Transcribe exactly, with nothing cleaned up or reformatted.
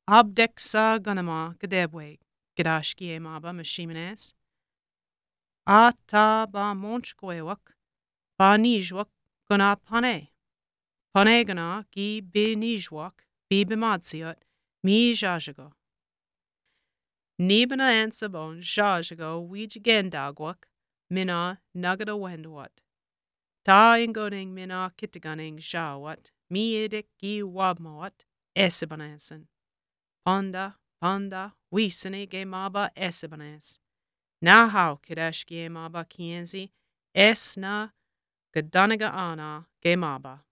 Abdeksa ganama gedebwe gedashkie maba machimines. Ata ba monchkwewak ba nijwak gana pane. Pane gana gi be nijwak bi bematsiot mi jajago. Nibana ansabon jajago wijgendagwak mina nagada wendwat. Ta ingoning mina kitaganing jawat mi edik gi wabmawat esibanansen. Panda, panda, wisane ge maba esibanes. Na hau kidashkie maba kienzi es na gadanaga ana ge maba.